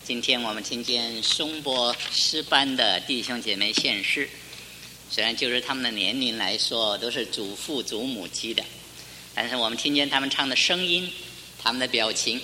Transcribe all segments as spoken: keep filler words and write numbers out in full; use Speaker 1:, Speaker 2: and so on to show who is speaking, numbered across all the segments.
Speaker 1: 今天我们听见松波诗班的弟兄姐妹献诗，虽然就是他们的年龄来说都是祖父祖母级的，但是我们听见他们唱的声音，他们的表情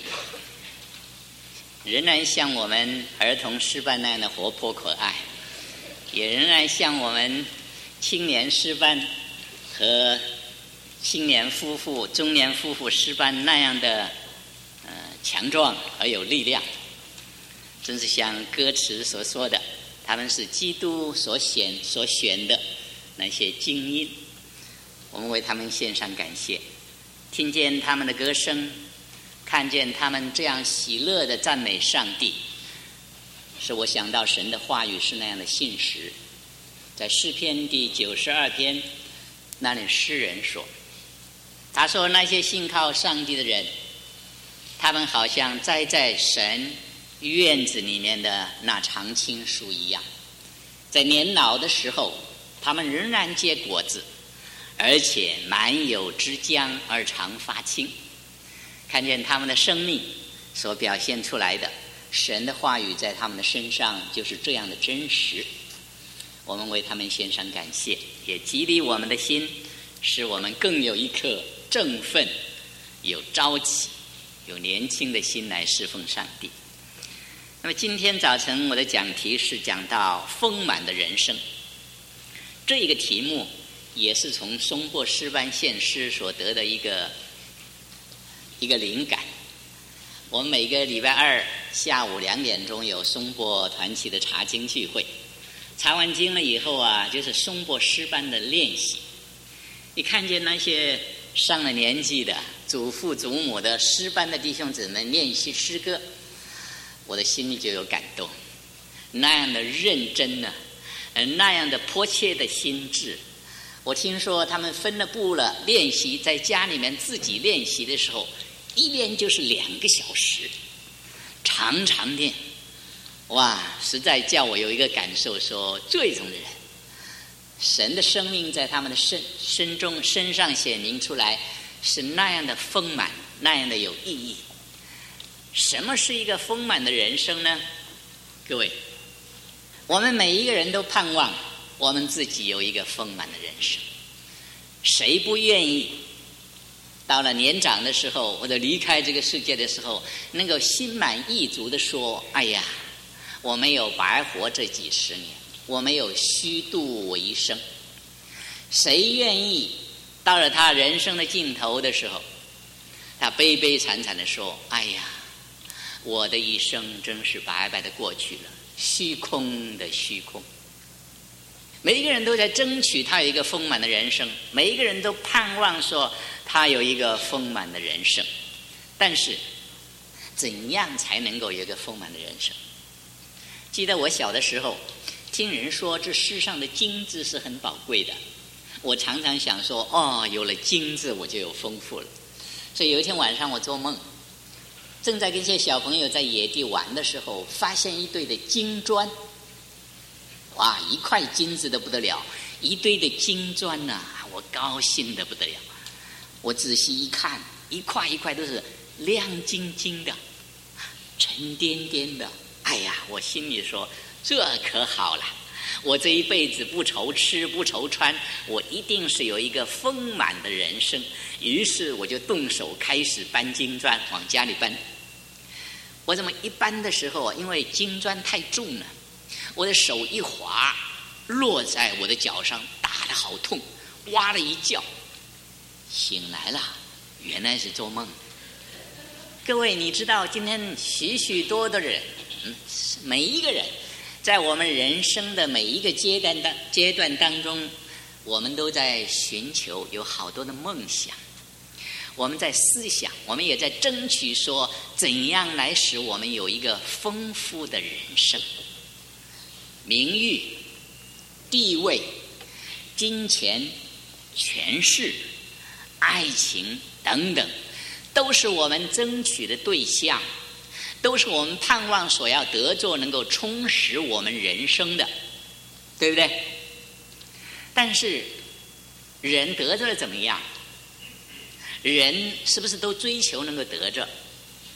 Speaker 1: 仍然像我们儿童诗班那样的活泼可爱，也仍然像我们青年诗班和青年夫妇中年夫妇诗班那样的呃强壮而有力量。真是像歌词所说的，他们是基督所选所选的那些精英，我们为他们献上感谢。听见他们的歌声，看见他们这样喜乐的赞美上帝，使我想到神的话语是那样的信实。在诗篇第九十二篇那里，诗人说，他说那些信靠上帝的人，他们好像栽在神院子里面的那常青树一样，在年老的时候，他们仍然结果子，而且满有枝浆而常发青。看见他们的生命所表现出来的神的话语在他们的身上就是这样的真实，我们为他们献上感谢，也激励我们的心，使我们更有一颗振奋、有朝气、有年轻的心来侍奉上帝。那么今天早晨我的讲题是讲到丰满的人生，这一个题目也是从松波诗班献诗所得的一个一个灵感。我们每个礼拜二下午两点钟有松波团契的查经聚会，查完经了以后啊，就是松波诗班的练习。你看见那些上了年纪的祖父祖母的诗班的弟兄姊妹练习诗歌，我的心里就有感动，那样的认真呢、啊，那样的迫切的心智。我听说他们分了部了练习，在家里面自己练习的时候，一练就是两个小时，常常练。哇，实在叫我有一个感受说，这种的人，神的生命在他们的身身中身上显明出来，是那样的丰满，那样的有意义。什么是一个丰满的人生呢？各位，我们每一个人都盼望我们自己有一个丰满的人生，谁不愿意到了年长的时候或者离开这个世界的时候，能够心满意足地说，哎呀，我没有白活这几十年，我没有虚度我一生。谁愿意到了他人生的尽头的时候，他悲悲惨惨地说，哎呀，我的一生真是白白的过去了，虚空的虚空。每一个人都在争取他有一个丰满的人生，每一个人都盼望说他有一个丰满的人生，但是怎样才能够有一个丰满的人生？记得我小的时候听人说这世上的金子是很宝贵的，我常常想说，哦，有了金子我就有丰富了。所以有一天晚上我做梦，正在跟一些小朋友在野地玩的时候，发现一堆的金砖，哇，一块金子的不得了，一堆的金砖呐、啊，我高兴的不得了。我仔细一看，一块一块都是亮晶晶的，沉甸甸的。哎呀，我心里说，这可好了，我这一辈子不愁吃不愁穿，我一定是有一个丰满的人生。于是我就动手开始搬金砖，往家里搬。我怎么一搬的时候，因为金砖太重了，我的手一滑，落在我的脚上，打得好痛，哇了一觉，醒来了，原来是做梦。各位，你知道今天许许多的人，嗯，每一个人在我们人生的每一个阶段的阶段当中，我们都在寻求，有好多的梦想，我们在思想，我们也在争取说怎样来使我们有一个丰富的人生。名誉、地位、金钱、权势、爱情等等，都是我们争取的对象，都是我们盼望所要得着能够充实我们人生的，对不对？但是人得着了怎么样？人是不是都追求能够得着？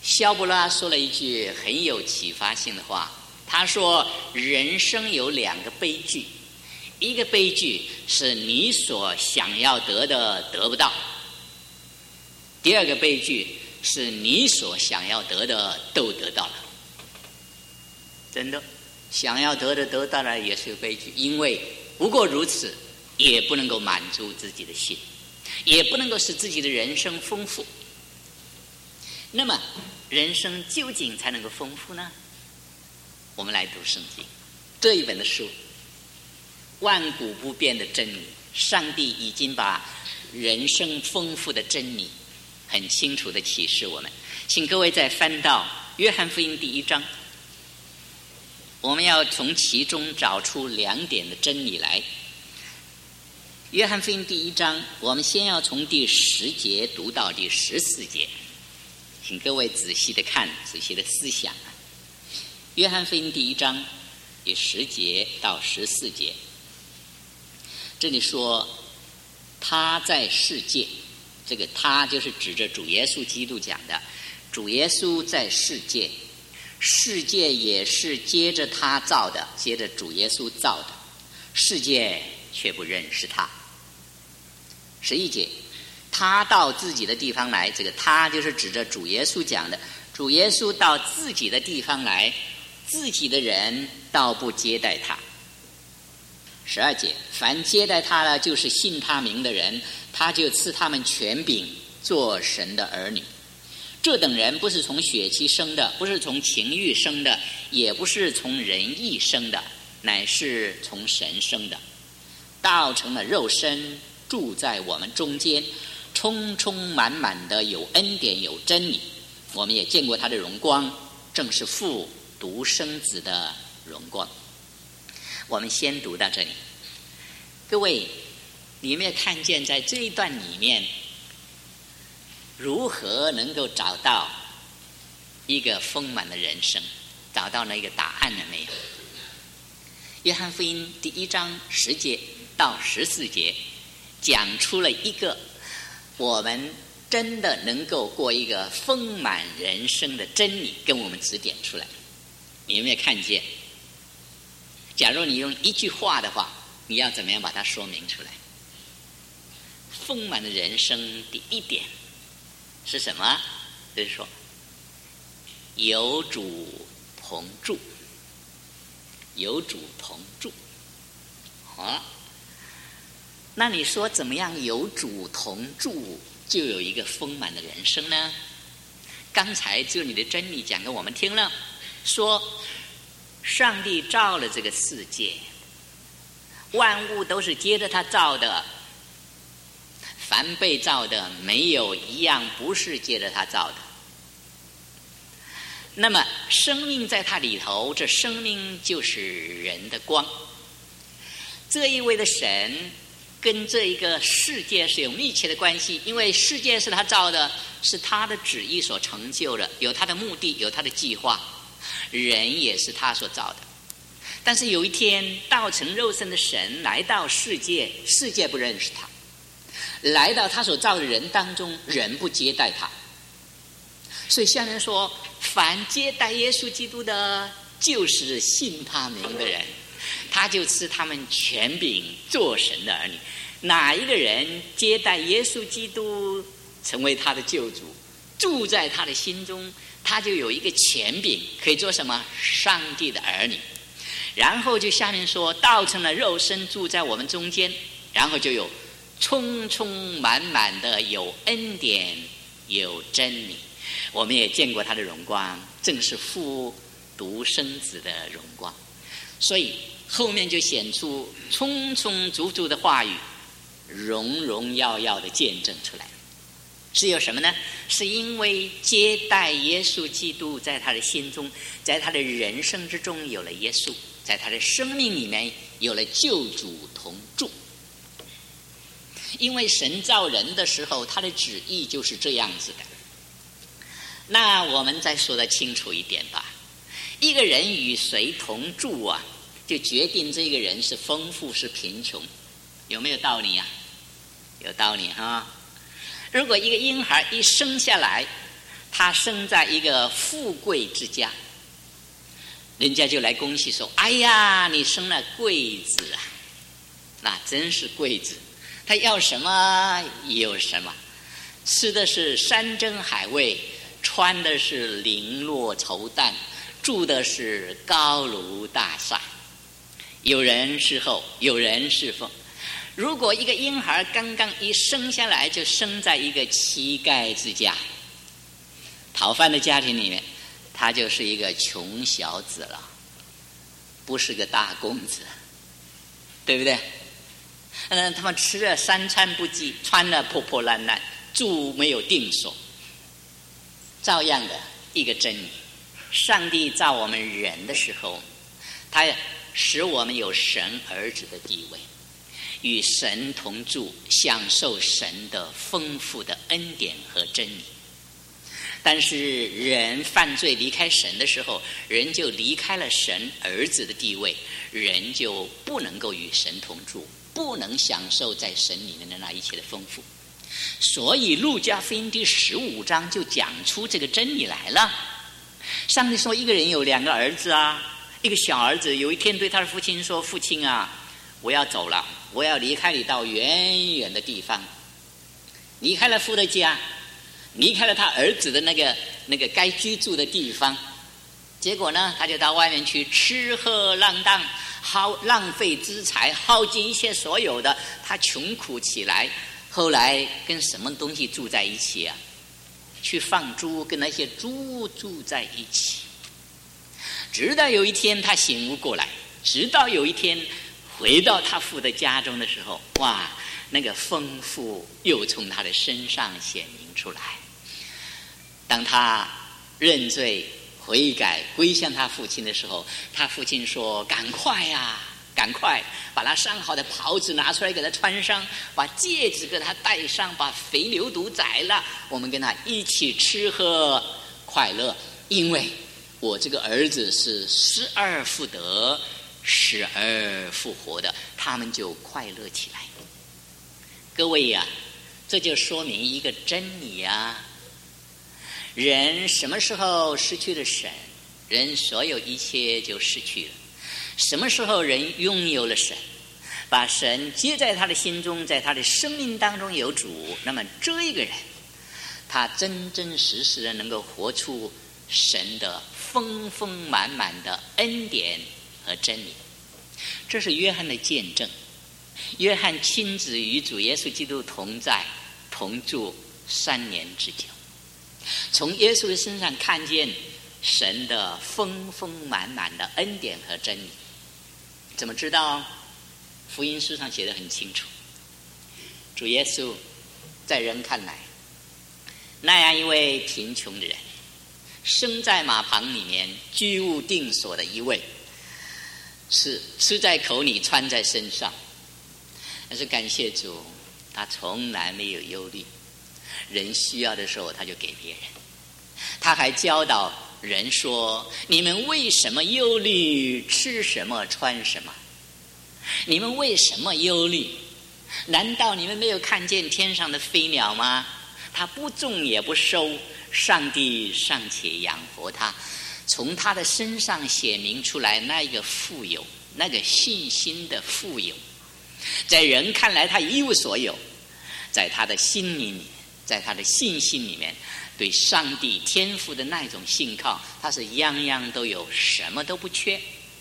Speaker 1: 萧伯拉说了一句很有启发性的话，他说人生有两个悲剧，一个悲剧是你所想要得的得不到，第二个悲剧是你所想要得的都得到了。真的想要得的得到了也是个悲剧，因为不过如此也不能够满足自己的心，也不能够使自己的人生丰富。那么人生究竟才能够丰富呢？我们来读圣经这一本的书，万古不变的真理，上帝已经把人生丰富的真理很清楚的启示我们。请各位再翻到约翰福音第一章，我们要从其中找出两点的真理来。约翰福音第一章，我们先要从第十节读到第十四节，请各位仔细的看，仔细的思想。约翰福音第一章第十节到十四节，这里说他在世界，这个他就是指着主耶稣基督讲的，主耶稣在世界，世界也是接着他造的，接着主耶稣造的，世界却不认识他。十一节，他到自己的地方来，这个他就是指着主耶稣讲的，主耶稣到自己的地方来，自己的人倒不接待他。十二节，凡接待他的，就是信他名的人，他就赐他们权柄做神的儿女。这等人不是从血气生的，不是从情欲生的，也不是从人意生的，乃是从神生的，道成了肉身，住在我们中间，充充满满的有恩典有真理。我们也见过他的荣光，正是父独生子的荣光。我们先读到这里。各位，你有没有看见在这一段里面如何能够找到一个丰满的人生，找到那个答案了没有？约翰福音第一章十节到十四节讲出了一个我们真的能够过一个丰满人生的真理，跟我们指点出来。你有没有看见？假如你用一句话的话，你要怎么样把它说明出来？丰满的人生第一点是什么？就是说有主同住，有主同住。好，那你说怎么样有主同住就有一个丰满的人生呢？刚才这里的真理讲给我们听了，说上帝造了这个世界，万物都是接着他造的，凡被造的没有一样不是接着他造的。那么生命在他里头，这生命就是人的光。这一位的神跟这一个世界是有密切的关系，因为世界是他造的，是他的旨意所成就的，有他的目的，有他的计划，人也是他所造的。但是有一天道成肉身的神来到世界，世界不认识他，来到他所造的人当中，人不接待他。所以下面说，凡接待耶稣基督的，就是信他名的人，他就赐他们权柄做神的儿女。哪一个人接待耶稣基督成为他的救主，住在他的心中，他就有一个权柄，可以做什么？上帝的儿女。然后就下面说，道成了肉身住在我们中间，然后就有充充满满的有恩典有真理。我们也见过他的荣光，正是父独生子的荣光。所以后面就显出充充足足的话语，荣荣耀耀的见证出来。是有什么呢？是因为接待耶稣基督，在他的心中，在他的人生之中有了耶稣，在他的生命里面有了救主同住。因为神造人的时候，他的旨意就是这样子的。那我们再说得清楚一点吧，一个人与谁同住啊，就决定这个人是丰富是贫穷，有没有道理啊？有道理哈。如果一个婴孩一生下来， 他生在一个富贵之家，人家就来恭喜说：“哎呀，你生了贵子啊！”那真是贵子，他要什么有什么，吃的是山珍海味，穿的是绫罗绸缎，住的是高楼大厦。有人侍候，有人侍奉。如果一个婴孩刚刚一生下来就生在一个乞丐之家、讨饭的家庭里面，他就是一个穷小子了，不是个大公子，对不对？嗯，他们吃了三餐不济，穿了破破烂烂，住没有定所。照样的一个真理，上帝造我们人的时候，他使我们有神儿子的地位，与神同住，享受神的丰富的恩典和真理。但是人犯罪离开神的时候，人就离开了神儿子的地位，人就不能够与神同住，不能享受在神里面的那一切的丰富。所以路加福音第十五章就讲出这个真理来了。上帝说，一个人有两个儿子啊，一个小儿子有一天对他的父亲说：“父亲啊，我要走了，我要离开你到远远的地方。”离开了父的家，离开了他儿子的那个那个该居住的地方，结果呢，他就到外面去吃喝浪荡，耗浪费资财，耗尽一切所有的，他穷苦起来。后来跟什么东西住在一起啊？去放猪，跟那些猪住在一起。直到有一天他醒悟过来，直到有一天回到他父的家中的时候，哇，那个丰富又从他的身上显明出来。当他认罪悔改归向他父亲的时候，他父亲说：“赶快呀，赶快把他上好的袍子拿出来给他穿上，把戒指给他戴上，把肥牛犊宰了，我们跟他一起吃喝快乐，因为我这个儿子是失而复得，死而复活的。”他们就快乐起来。各位呀、啊，这就说明一个真理啊，人什么时候失去了神，人所有一切就失去了。什么时候人拥有了神，把神接在他的心中，在他的生命当中有主，那么这一个人他真真实实的能够活出神的丰丰满满的恩典和真理。这是约翰的见证。约翰亲自与主耶稣基督同在同住三年之久，从耶稣的身上看见神的丰丰满满的恩典和真理。怎么知道？福音书上写得很清楚，主耶稣在人看来，那样一位贫穷的人，生在马棚里面居无定所的一位，是吃在口里穿在身上。但是感谢主，他从来没有忧虑，人需要的时候他就给别人。他还教导人说：“你们为什么忧虑？吃什么穿什么？你们为什么忧虑？难道你们没有看见天上的飞鸟吗？它不种也不收，上帝尚且养活它。”从他的身上显明出来那一个富有，那个信心的富有。在人看来他一无所有，在他的心里面，在他的信心里面，对上帝天父的那种信靠，他是样样都有，什么都不缺。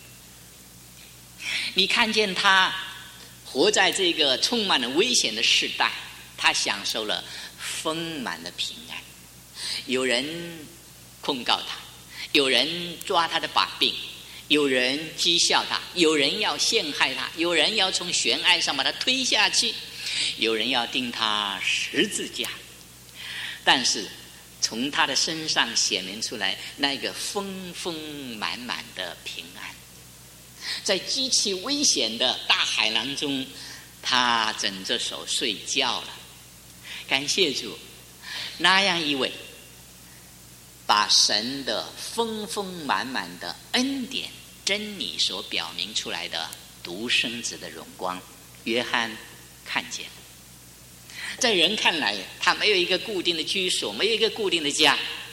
Speaker 1: 你看见他活在这个充满了危险的时代，他享受了丰满的平安。有人控告他，有人抓他的把柄，有人讥笑他，有人要陷害他，有人要从悬崖上把他推下去，有人要钉他十字架。但是从他的身上显明出来那个丰丰满满的平安。在极其危险的大海浪中，他枕着手睡觉了。感谢主，那样一位把神的丰丰满满的恩典真理所表明出来的独生子的荣光，约翰看见了。在人看来，他没有一个固定的居所，没有一个固定的家，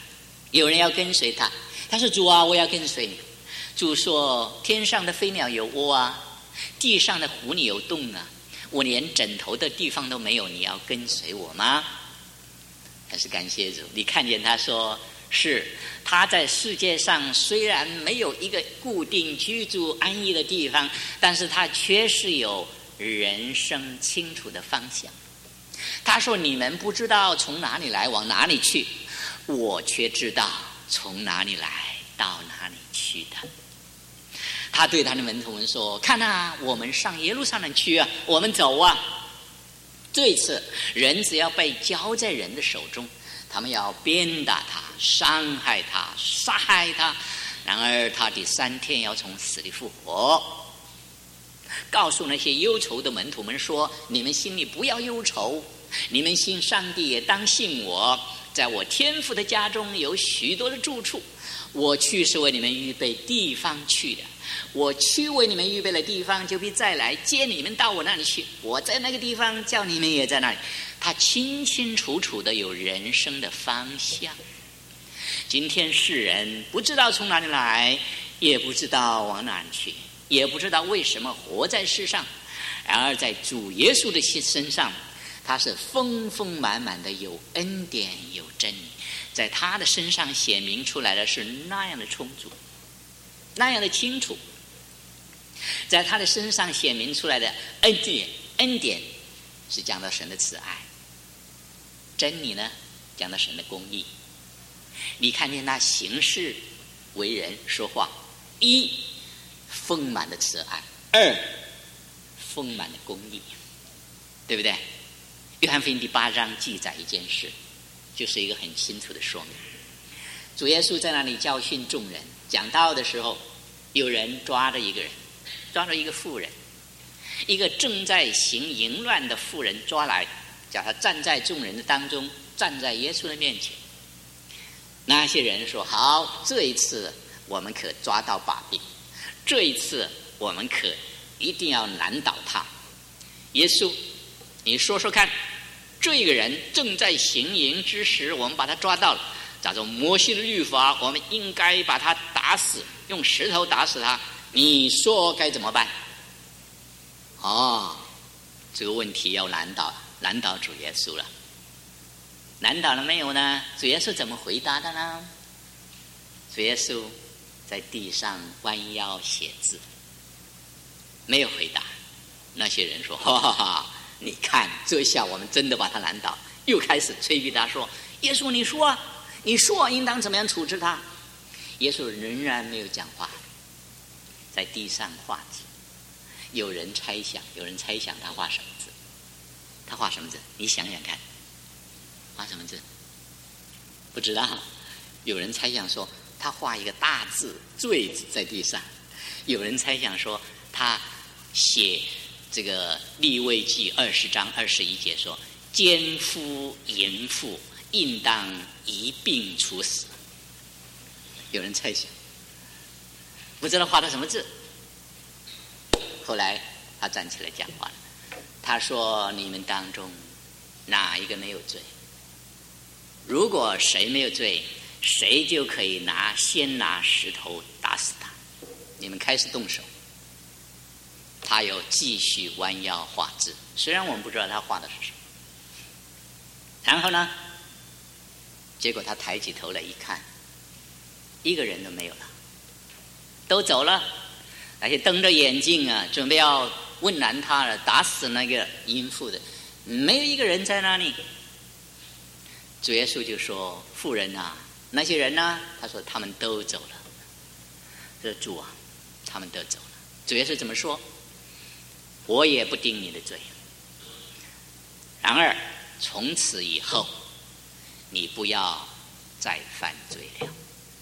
Speaker 1: 有人要跟随他，他说主啊，我要跟随你。主说天上的飞鸟有窝啊，地上的狐狸有洞啊，我连枕头的地方都没有，你要跟随我吗？但是感谢主，你看见他说是他在世界上虽然没有一个固定居住安逸的地方，但是他却是有人生清楚的方向。他说你们不知道从哪里来往哪里去，我却知道从哪里来到哪里去的。他对他的门徒们说，看啊，我们上耶路撒冷去啊，我们走啊。这一次人只要被交在人的手中，他们要鞭打他，伤害他，杀害他，然而他第三天要从死里复活。告诉那些忧愁的门徒们说，你们心里不要忧愁，你们信上帝也当信我，在我天父的家中有许多的住处，我去是为你们预备地方去的，我去为你们预备了地方，就必再来接你们到我那里去，我在那个地方，叫你们也在那里。他清清楚楚的有人生的方向。今天世人不知道从哪里来，也不知道往哪里去，也不知道为什么活在世上，然而在主耶稣的身上，他是丰丰满满的有恩典有真理，在他的身上显明出来的是那样的充足，那样的清楚。在他的身上显明出来的恩典，恩典是讲到神的慈爱，真理呢讲到神的公义。你看见他行事为人说话，一丰满的慈爱，二丰满的公义，对不对？约翰福音第八章记载一件事，就是一个很清楚的说明。主耶稣在那里教训众人，讲道的时候，有人抓着一个人，抓着一个妇人，一个正在行淫乱的妇人抓来，叫他站在众人的当中，站在耶稣的面前。那些人说，好，这一次我们可抓到把柄，这一次我们可一定要难倒他。耶稣，你说说看，这个人正在行淫之时，我们把他抓到了，照着摩西的律法，我们应该把他打死，用石头打死他，你说该怎么办？哦，这个问题要难倒难倒主耶稣了。难倒了没有呢？主耶稣怎么回答的呢？主耶稣在地上弯腰写字，没有回答。那些人说，哈哈哈，你看这下我们真的把他难倒，又开始催逼他说，耶稣你说啊，你说应当怎么样处置他？耶稣仍然没有讲话，在地上画字。有人猜想，有人猜想他画什么字？他画什么字？你想想看，画什么字？不知道。有人猜想说他画一个大字“罪”字在地上，有人猜想说他写这个利未记二十章二十一节说，奸夫淫妇应当一并处死。有人猜想，不知道画的什么字。后来他站起来讲话了，他说，你们当中哪一个没有罪？如果谁没有罪，谁就可以拿先拿石头打死他。你们开始动手。他又继续弯腰画字，虽然我们不知道他画的是什么。然后呢，结果他抬起头来一看，一个人都没有了，都走了。而且瞪着眼睛啊，准备要问难他了，打死那个淫妇的，没有一个人在那里。主耶稣就说，妇人啊，那些人呢？他说他们都走了。这主啊，他们都走了。主耶稣怎么说？我也不定你的罪，然而从此以后你不要再犯罪了。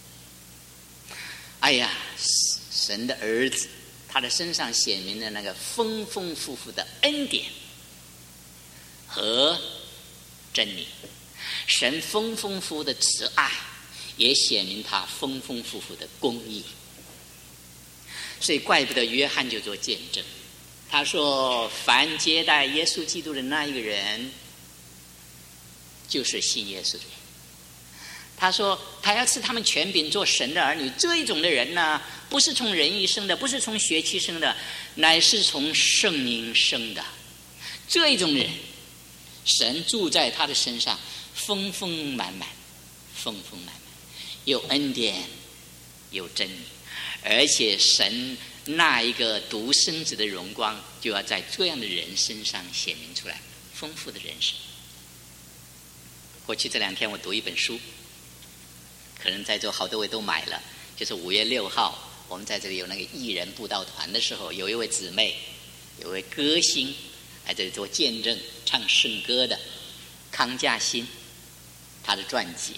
Speaker 1: 哎呀，神的儿子，他的身上显明了那个丰丰富富的恩典和真理，神丰丰富富的慈爱也显明他丰丰富富的公义。所以怪不得约翰就做见证，他说凡接待耶稣基督的那一个人就是信耶稣的人， 他说他要赐他们权柄做神的儿女。这一种的人呢，不是从人意生的，不是从血气生的，乃是从圣灵生的。这一种人，神住在他的身上，丰丰满满，丰丰满满，有恩典，有真理，而且神那一个独生子的荣光，就要在这样的人身上显明出来，丰富的人生。过去这两天我读一本书，可能在座好多位都买了，就是五月六号我们在这里有那个艺人布道团的时候，有一位姊妹，有一位歌星来这里做见证唱圣歌的康嘉欣，他的传记，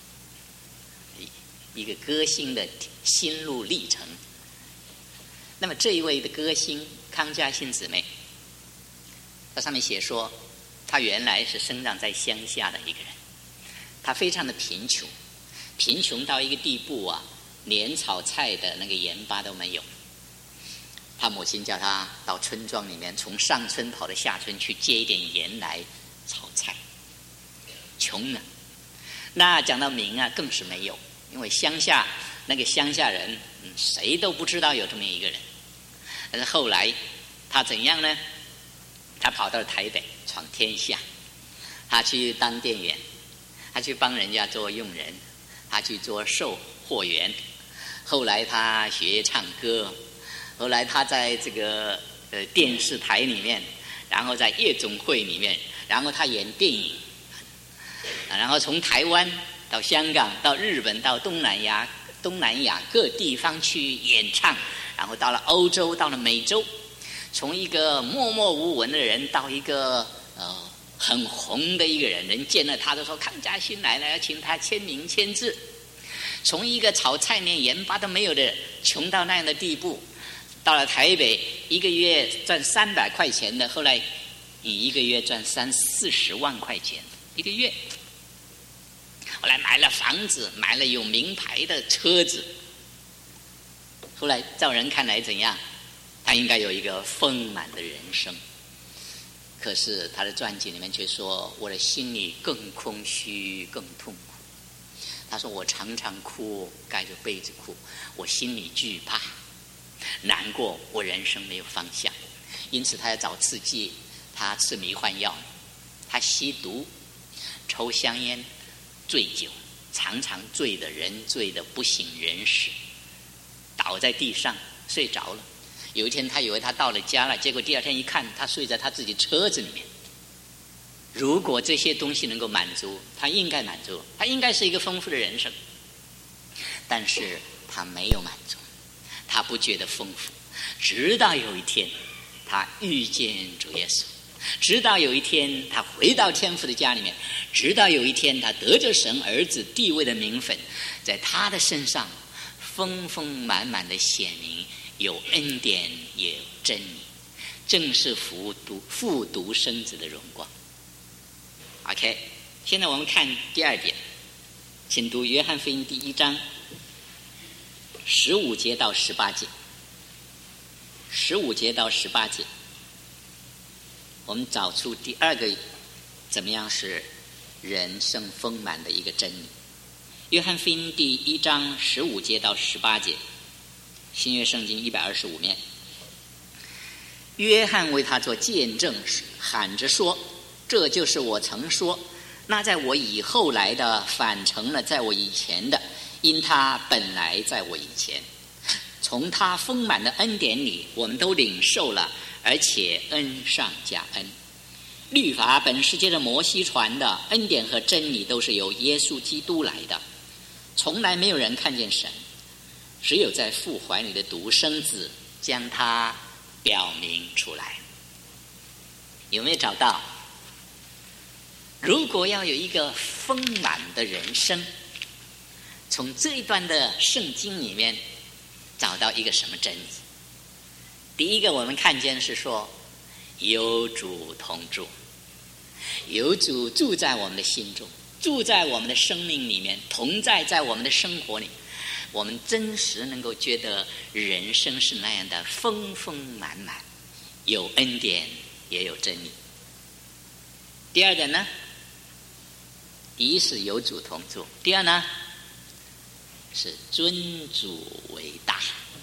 Speaker 1: 一个歌星的心路历程。那么这一位的歌星康嘉欣姊妹，他上面写说，他原来是生长在乡下的一个人，他非常的贫穷，贫穷到一个地步啊，连炒菜的那个盐巴都没有。他母亲叫他到村庄里面，从上村跑到下村去借一点盐来炒菜，穷呢。那讲到名啊，更是没有，因为乡下那个乡下人，嗯，谁都不知道有这么一个人。但是后来他怎样呢？他跑到了台北闯天下，他去当店员，他去帮人家做佣人，他去做售货员，后来他学唱歌，后来他在这个呃电视台里面，然后在夜总会里面，然后他演电影，然后从台湾到香港到日本到东南亚东南亚各地方去演唱，然后到了欧洲，到了美洲，从一个默默无闻的人到一个呃很红的一个人，人见了他都说康嘉欣来了，要请他签名签字。从一个炒菜连盐巴都没有的穷到那样的地步，到了台北一个月赚三百块钱的，后来你一个月赚三四十万块钱一个月，后来买了房子，买了有名牌的车子，后来在人看来怎样？他应该有一个丰满的人生。可是他的传记里面却说，我的心里更空虚更痛苦。他说我常常哭，盖着被子哭，我心里惧怕难过，我人生没有方向。因此他要找刺激，他吃迷幻药，他吸毒，抽香烟，醉酒，常常醉的人醉的不省人事，倒在地上睡着了。有一天他以为他到了家了，结果第二天一看，他睡在他自己车子里面。如果这些东西能够满足，他应该满足，他应该是一个丰富的人生。但是他没有满足，他不觉得丰富，直到有一天他遇见主耶稣，直到有一天他回到天父的家里面，直到有一天他得着神儿子地位的名分，在他的身上丰丰满满的显明，有恩典也有真理，正是父独父独生子的荣光。 OK， 现在我们看第二点，请读约翰福音第一章十五节到十八节。十五节到十八节，我们找出第二个怎么样是人生丰满的一个真理。约翰福音第一章十五节到十八节，新约圣经一百二十五面。约翰为他做见证，喊着说：“这就是我曾说，那在我以后来的反成了在我以前的，因他本来在我以前。从他丰满的恩典里，我们都领受了，而且恩上加恩。律法本是借着摩西传的，恩典和真理都是由耶稣基督来的。从来没有人看见神，只有在父怀里的独生子将他表明出来。”有没有找到？如果要有一个丰满的人生，从这一段的圣经里面找到一个什么真理？第一个我们看见是说，有主同住，有主住在我们的心中，住在我们的生命里面，同在在我们的生活里，我们真实能够觉得人生是那样的丰丰满满，有恩典也有真理。第二点呢， 第一是有主同住，第二呢是尊主为大。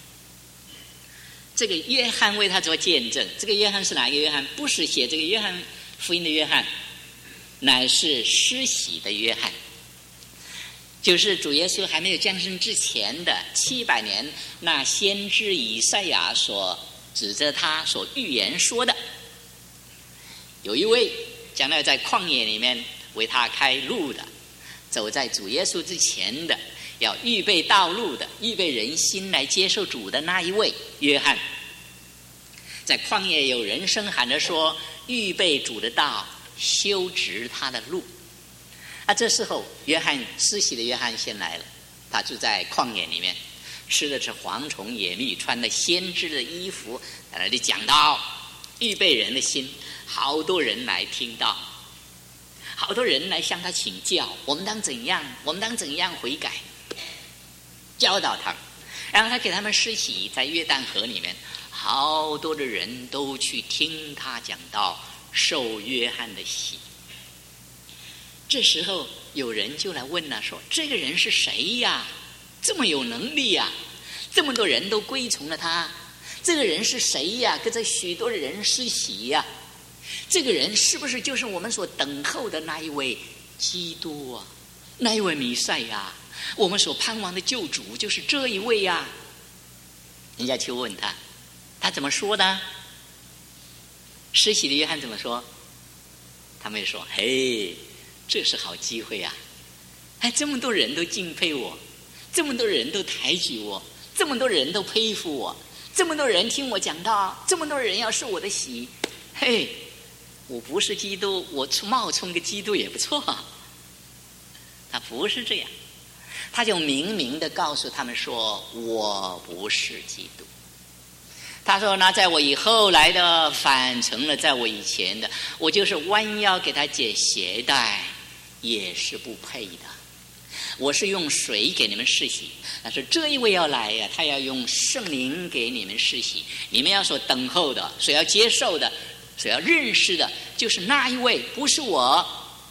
Speaker 1: 这个约翰为他做见证，这个约翰是哪一个约翰？不是写这个约翰福音的约翰，乃是施洗的约翰，就是主耶稣还没有降生之前的七百年，那先知以赛亚所指着他所预言说的，有一位将来在旷野里面为他开路的，走在主耶稣之前的，要预备道路的，预备人心来接受主的那一位约翰。在旷野有人声喊着说，预备主的道，修直他的路。啊，这时候约翰施洗的约翰先来了，他住在旷野里面，吃的是蝗虫野蜜，穿的先知的衣服，在那里讲道，预备人的心。好多人来听到，好多人来向他请教，我们当怎样，我们当怎样悔改，教导他。然后他给他们施洗，在约旦河里面，好多的人都去听他讲道，受约翰的洗。这时候有人就来问了，说这个人是谁呀？这么有能力呀，这么多人都归从了他，这个人是谁呀？跟着许多的人施洗呀，这个人是不是就是我们所等候的那一位基督啊，那一位弥赛亚，我们所盼望的救主就是这一位呀？人家去问他，他怎么说呢？施洗的约翰怎么说？他们说，嘿，这是好机会啊，哎，这么多人都敬佩我，这么多人都抬举我，这么多人都佩服我，这么多人听我讲道，这么多人要受我的洗，嘿，我不是基督，我冒充个基督也不错。他不是这样，他就明明的告诉他们说，我不是基督。他说，那在我以后来的反成了在我以前的，我就是弯腰给他解鞋带也是不配的。我是用水给你们施洗，但是这一位要来呀、啊，他要用圣灵给你们施洗。你们要所等候的，所要接受的，所要认识的，就是那一位，不是我。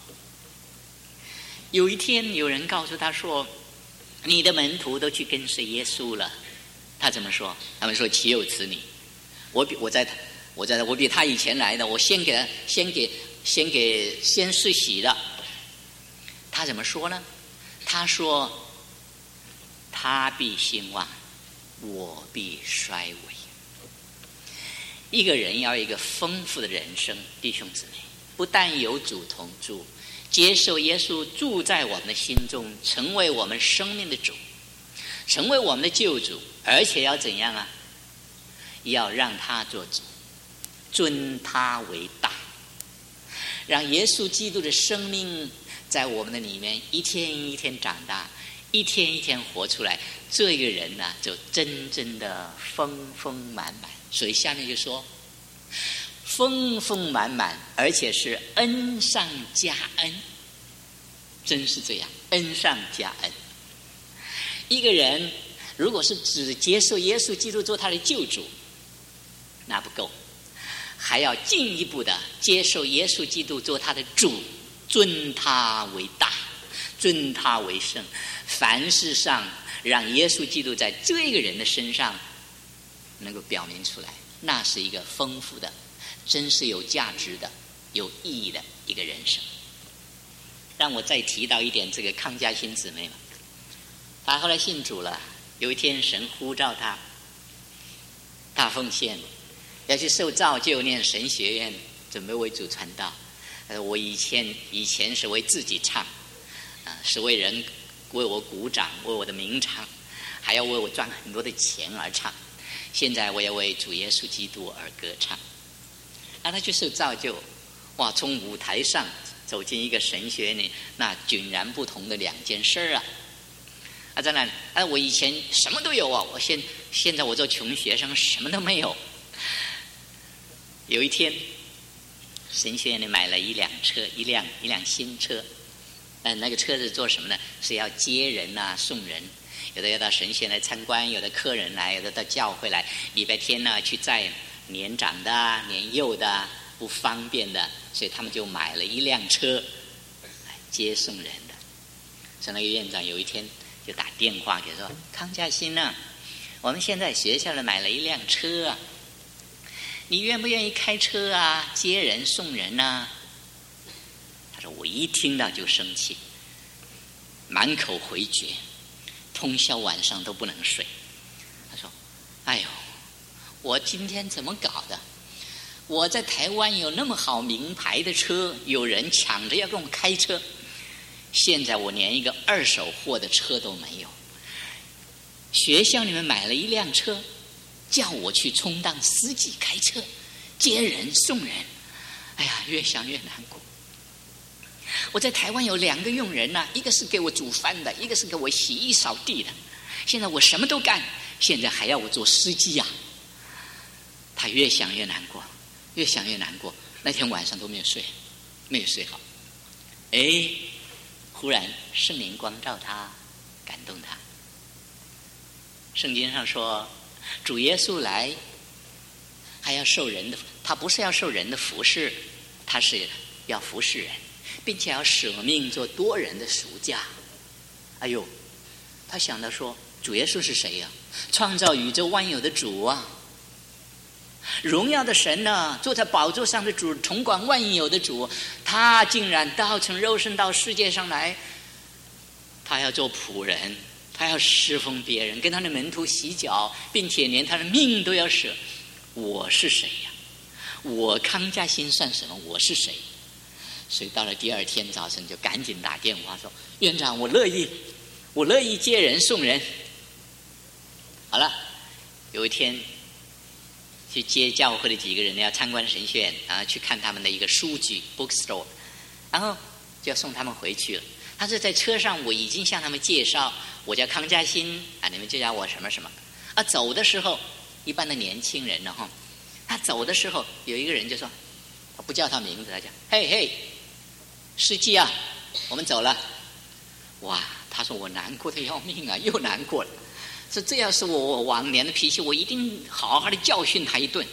Speaker 1: 有一天有人告诉他说，你的门徒都去跟随耶稣了。他怎么说？他们说，岂有此理！我比我在我在我比他以前来的，我先给他先给先给先施洗的。他怎么说呢？他说，他必兴旺，我必衰微。一个人要有一个丰富的人生，弟兄姊妹，不但有主同住，接受耶稣住在我们的心中，成为我们生命的主，成为我们的救主，而且要怎样啊？要让他做主，尊他为大，让耶稣基督的生命在我们的里面一天一天长大，一天一天活出来，这个人呢、啊，就真正的丰丰满满。所以下面就说，丰丰满满，而且是恩上加恩，真是这样，恩上加恩。一个人如果是只接受耶稣基督做他的救主，那不够，还要进一步的接受耶稣基督做他的主，尊他为大，尊他为圣。凡事上让耶稣基督在这个人的身上能够表明出来，那是一个丰富的，真是有价值的，有意义的一个人生。让我再提到一点，这个康佳欣姊妹嘛，她后来信主了。有一天神呼召她大奉献，要去受造就，念神学院，准备为主传道。我以前以前是为自己唱啊，是为人为我鼓掌，为我的名唱，还要为我赚很多的钱而唱。现在我要为主耶稣基督而歌唱。那他去受造就，哇，从舞台上走进一个神学院里，那迥然不同的两件事啊！啊，在那里，啊，我以前什么都有啊，我现现在我做穷学生，什么都没有。有一天，神学院里买了一辆车，一辆一辆新车。呃，那个车子做什么呢？是要接人啊，送人。有的要到神学来参观，有的客人来，有的到教会来。礼拜天呢，去载年长的、年幼的、不方便的，所以他们就买了一辆车。 接送人的。所以那个院长有一天就打电话给说：“康嘉欣啊，我们现在学校里买了一辆车啊，你愿不愿意开车啊，接人送人啊？”他说：“我一听到就生气，满口回绝，通宵晚上都不能睡。”他说：“哎呦，我今天怎么搞的？我在台湾有那么好名牌的车，有人抢着要跟我开车，现在我连一个二手货的车都没有。学校里面买了一辆车，叫我去充当司机开车，接人送人。哎呀，越想越难过。我在台湾有两个佣人啊，一个是给我煮饭的，一个是给我洗衣扫地的。现在我什么都干，现在还要我做司机啊！”他越想越难过，越想越难过。那天晚上都没有睡，没有睡好。哎，忽然圣灵光照他，感动他。圣经上说，主耶稣来还要受人的，他不是要受人的服侍，他是要服侍人，并且要舍命做多人的赎价。哎呦，他想到说，主耶稣是谁呀、啊？创造宇宙万有的主啊，荣耀的神呢，坐在宝座上的主，统管万有的主，他竟然道成肉身到世界上来，他要做仆人，他要侍奉别人，跟他的门徒洗脚，并且连他的命都要舍。我是谁呀、啊？我康嘉欣算什么？我是谁？所以到了第二天早晨，就赶紧打电话说：“院长，我乐意，我乐意接人送人。”好了，有一天去接教会的几个人要参观神学院，然后去看他们的一个书局 bookstore， 然后就要送他们回去了。他说在车上我已经向他们介绍，我叫康嘉欣啊，你们就叫我什么什么啊。走的时候，一般的年轻人呢哈，他走的时候有一个人就说，他不叫他名字，他讲嘿嘿，司机啊，我们走了。哇，他说我难过的要命啊，又难过了。说这要是我我往年的脾气，我一定好好的教训他一顿。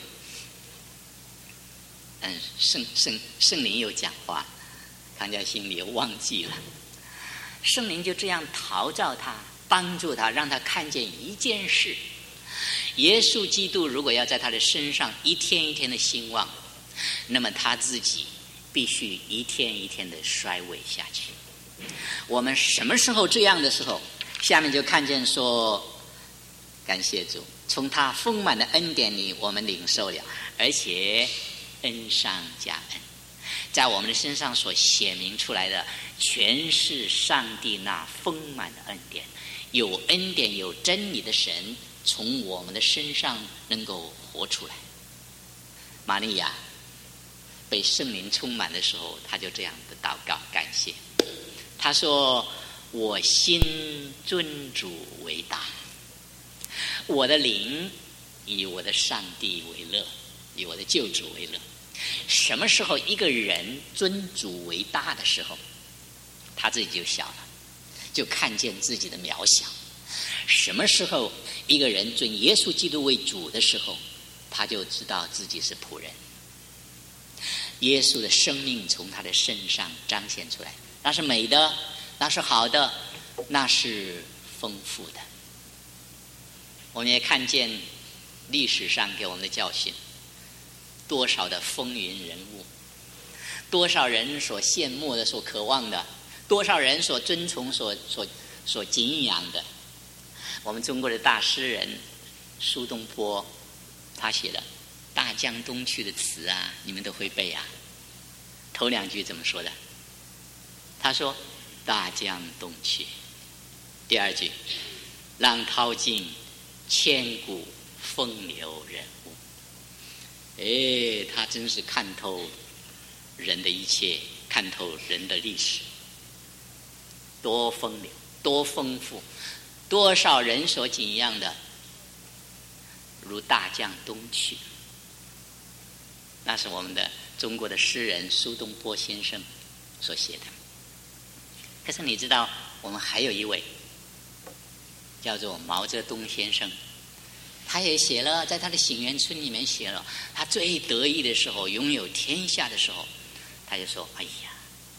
Speaker 1: 嗯，圣圣圣灵又讲话，康嘉欣又忘记了。圣灵就这样陶造他，帮助他，让他看见一件事：耶稣基督如果要在他的身上一天一天的兴旺，那么他自己必须一天一天的衰微下去。我们什么时候这样的时候，下面就看见说，感谢主，从他丰满的恩典里我们领受了，而且恩上加恩，在我们的身上所显明出来的全是上帝那丰满的恩典，有恩典有真理的神从我们的身上能够活出来。玛利亚被圣灵充满的时候，他就这样的祷告感谢，他说：我心尊主为大，我的灵以我的上帝为乐，以我的救主为乐。什么时候一个人尊主为大的时候，他自己就小了，就看见自己的渺小。什么时候一个人尊耶稣基督为主的时候，他就知道自己是仆人。耶稣的生命从他的身上彰显出来，那是美的，那是好的，那是丰富的。我们也看见历史上给我们的教训，多少的风云人物，多少人所羡慕的，所渴望的，多少人所尊崇，所所所敬仰的。我们中国的大诗人苏东坡，他写了大江东去的词啊，你们都会背啊。头两句怎么说的？他说大江东去，第二句浪淘尽千古风流人物。哎，他真是看透人的一切，看透人的历史，多风流，多丰富，多少人所景仰的，如大江东去。那是我们的中国的诗人苏东坡先生所写的。可是你知道，我们还有一位叫做毛泽东先生，他也写了，在他的《醒园春》里面写了，他最得意的时候，拥有天下的时候，他就说：哎呀，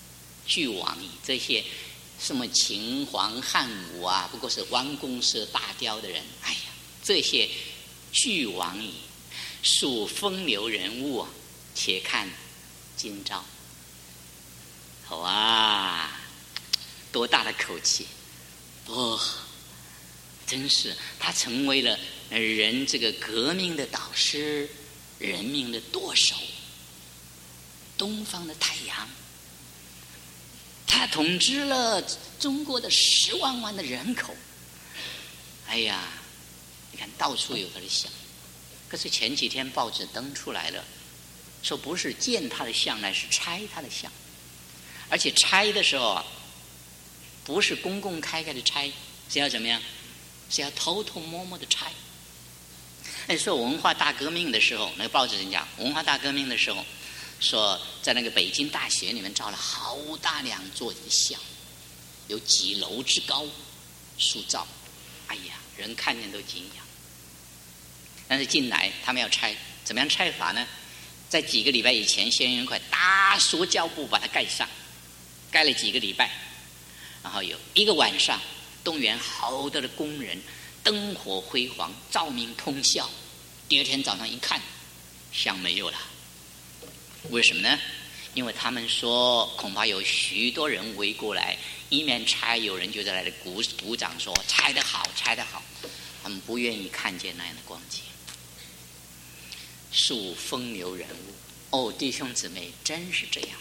Speaker 1: 俱往矣。这些什么秦皇汉武啊，不过是弯弓射大雕的人，哎呀，这些俱往矣，属风流人物，且看今朝。哇，多大的口气！哦，真是他成为了人这个革命的导师，人民的舵手，东方的太阳。他统治了中国的十万万的人口。哎呀，你看到处有他的像。可是前几天报纸登出来了，说不是建他的像，乃是拆他的像。而且拆的时候啊，不是公公开开的拆，是要怎么样？是要偷偷摸摸的拆。那说文化大革命的时候，那个报纸人讲，文化大革命的时候，说在那个北京大学里面造了好大两座的像，有几楼之高，塑造，哎呀，人看见都敬仰。但是进来他们要拆，怎么样拆法呢？在几个礼拜以前，先用一块大塑胶布把它盖上。盖了几个礼拜，然后有一个晚上，动员好多的工人，灯火辉煌，照明通宵。第二天早上一看，像没有了。为什么呢？因为他们说恐怕有许多人围过来，一面拆，有人就在那里鼓鼓掌说拆得好，拆得好。他们不愿意看见那样的光景。属风流人物，哦，弟兄姊妹，真是这样。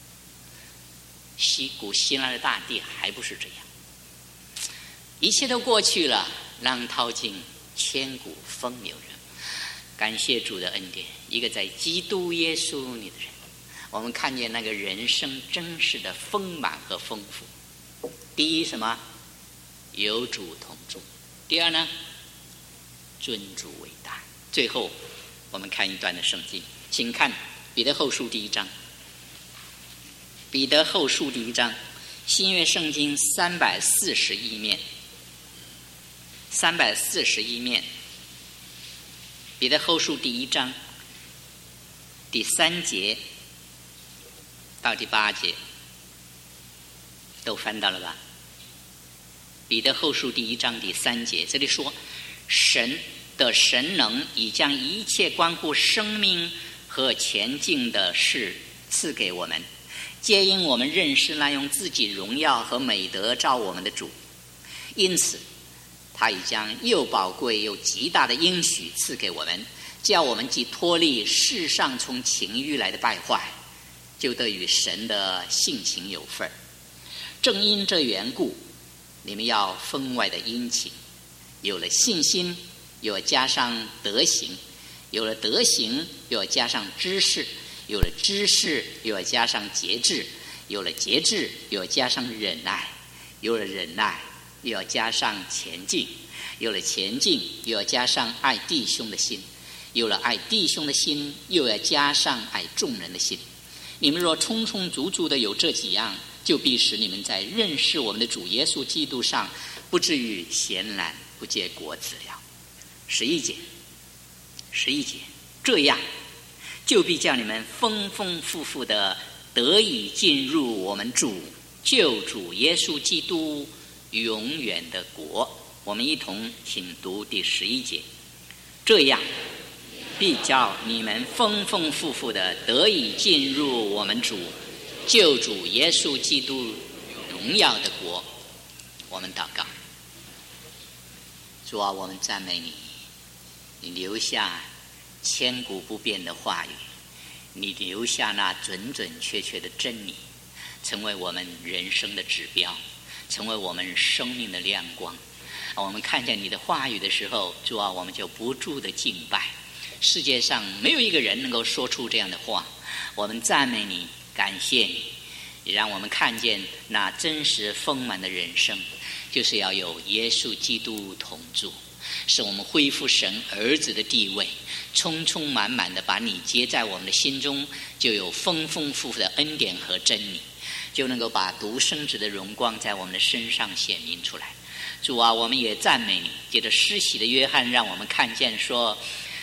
Speaker 1: 西古希腊的大地还不是这样，一切都过去了，浪淘尽，千古风流人。感谢主的恩典，一个在基督耶稣里的人，我们看见那个人生真实的丰满和丰富。第一，什么？有主同住；第二呢，尊主为大。最后，我们看一段的圣经，请看彼得后书第一章。彼得后书第一章，新约圣经三百四十一面，三百四十一面。彼得后书第一章第三节到第八节，都翻到了吧？彼得后书第一章第三节，这里说，神的神能已将一切关乎生命和前进的事赐给我们，皆因我们认识那用自己荣耀和美德照我们的主，因此他已将又宝贵又极大的应许赐给我们，叫我们既脱离世上从情欲来的败坏，就得与神的性情有份。正因这缘故，你们要分外的殷勤，有了信心，又要加上德行，有了德行，又要加上知识，有了知识，又要加上节制，有了节制，又要加上忍耐，有了忍耐，又要加上前进，有了前进，又要加上爱弟兄的心，有了爱弟兄的心，又要加上爱众人的心。你们若充充足足的有这几样，就必使你们在认识我们的主耶稣基督上，不至于闲懒不结果子了。十一节，十一节，这样就必叫你们丰丰富富的得以进入我们主救主耶稣基督永远的国。我们一同请读第十一节，这样必叫你们丰丰富富的得以进入我们主救主耶稣基督荣耀的国。我们祷告，主啊，我们赞美你，你留下千古不变的话语，你留下那准准确确的真理，成为我们人生的指标，成为我们生命的亮光。我们看见你的话语的时候，主啊，我们就不住的敬拜。世界上没有一个人能够说出这样的话。我们赞美你，感谢你，也让我们看见那真实丰满的人生，就是要有耶稣基督同住，使我们恢复神儿子的地位，充充满满的把你接在我们的心中，就有丰丰富富的恩典和真理，就能够把独生子的荣光在我们的身上显明出来。主啊，我们也赞美你，借着施洗的约翰，让我们看见说，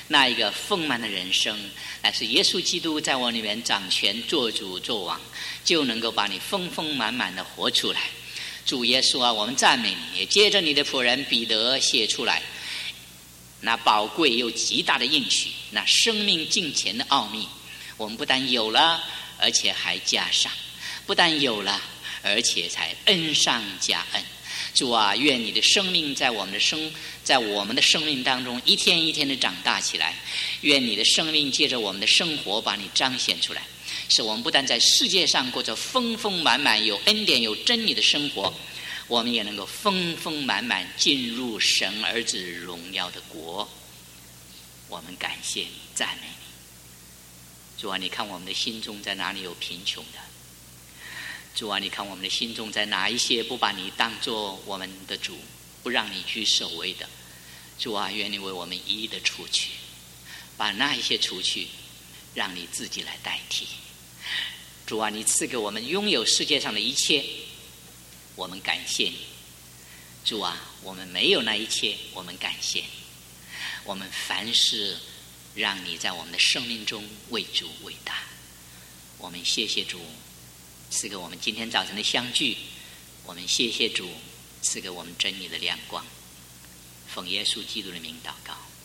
Speaker 1: 那一个丰满的人生，乃是耶稣基督在我里面掌权做主做王，就能够把你丰丰满满的活出来。主耶稣啊，我们赞美你，也接着你的仆人彼得写出来那宝贵又极大的应许，那生命敬虔的奥秘，我们不但有了，而且还加上；不但有了，而且才恩上加恩。主啊，愿你的生命在我们的生在我们的生命当中一天一天的长大起来，愿你的生命借着我们的生活把你彰显出来，使我们不但在世界上过着丰丰满满有恩典有真理的生活，我们也能够丰丰满满进入神儿子荣耀的国。我们感谢你，赞美你。主啊，你看我们的心中在哪里有贫穷的？主啊，你看我们的心中在哪一些不把你当作我们的主，不让你居首位的？主啊，愿你为我们一一的除去，把那一些除去，让你自己来代替。主啊，你赐给我们拥有世界上的一切，我们感谢你。主啊，我们没有那一切，我们感谢你。我们凡事让你在我们的生命中为主为大。我们谢谢主赐给我们今天早晨的相聚，我们谢谢主赐给我们真理的亮光。奉耶稣基督的名祷告。